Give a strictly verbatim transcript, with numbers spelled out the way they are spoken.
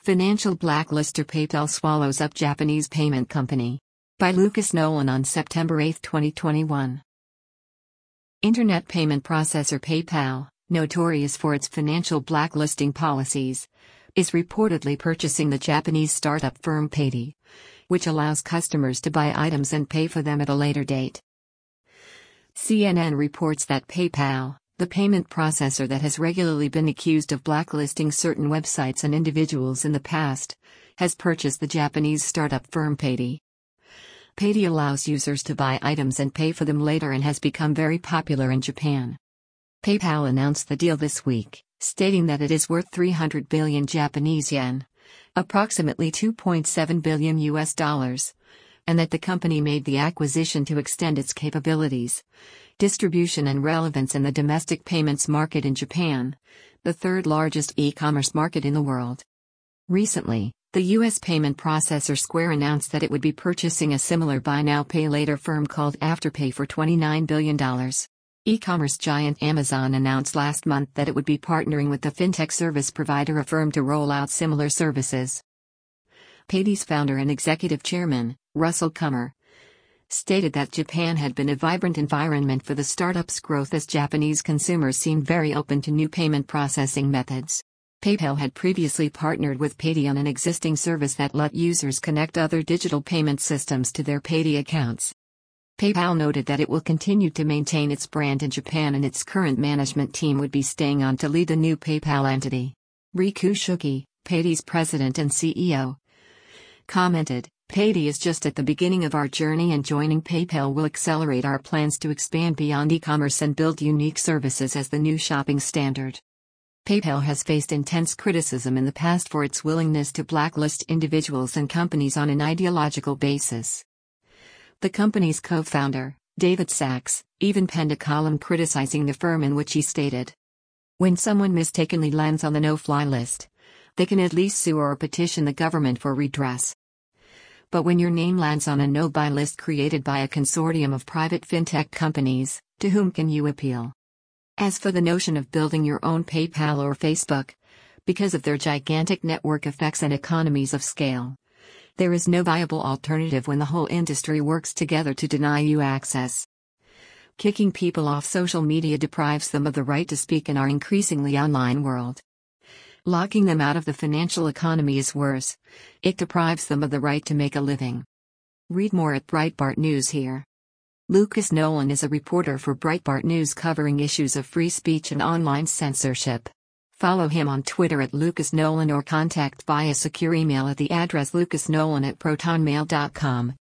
Financial blacklister PayPal swallows up Japanese payment company. By Lucas Nolan on September eighth, twenty twenty-one. Internet payment processor PayPal, notorious for its financial blacklisting policies, is reportedly purchasing the Japanese startup firm Paidy, which allows customers to buy items and pay for them at a later date. C N N reports that PayPal, the payment processor that has regularly been accused of blacklisting certain websites and individuals in the past, has purchased the Japanese startup firm Paidy. Paidy allows users to buy items and pay for them later and has become very popular in Japan. PayPal announced the deal this week, stating that it is worth three hundred billion Japanese yen, approximately two point seven billion U S dollars, and that the company made the acquisition to extend its capabilities, distribution and relevance in the domestic payments market in Japan, the third largest e-commerce market in the world. Recently, the U S payment processor Square announced that it would be purchasing a similar buy now pay later firm called Afterpay for twenty-nine billion dollars. E-commerce giant Amazon announced last month that it would be partnering with the fintech service provider Affirm to roll out similar services. Paidy's founder and executive chairman, Russell Kummer, stated that Japan had been a vibrant environment for the startup's growth as Japanese consumers seemed very open to new payment processing methods. PayPal had previously partnered with Paidy on an existing service that let users connect other digital payment systems to their Paidy accounts. PayPal noted that it will continue to maintain its brand in Japan and its current management team would be staying on to lead the new PayPal entity. Riku Shuki, Paidy's president and C E O, commented, "Paidy is just at the beginning of our journey and joining PayPal will accelerate our plans to expand beyond e-commerce and build unique services as the new shopping standard." PayPal has faced intense criticism in the past for its willingness to blacklist individuals and companies on an ideological basis. The company's co-founder, David Sachs, even penned a column criticizing the firm in which he stated, "When someone mistakenly lands on the no-fly list, they can at least sue or petition the government for redress. But when your name lands on a no-buy list created by a consortium of private fintech companies, to whom can you appeal? As for the notion of building your own PayPal or Facebook, because of their gigantic network effects and economies of scale, there is no viable alternative when the whole industry works together to deny you access. Kicking people off social media deprives them of the right to speak in our increasingly online world. Locking them out of the financial economy is worse. It deprives them of the right to make a living." Read more at Breitbart News here. Lucas Nolan is a reporter for Breitbart News covering issues of free speech and online censorship. Follow him on Twitter at Lucas Nolan or contact via secure email at the address lucasnolan at protonmail dot com.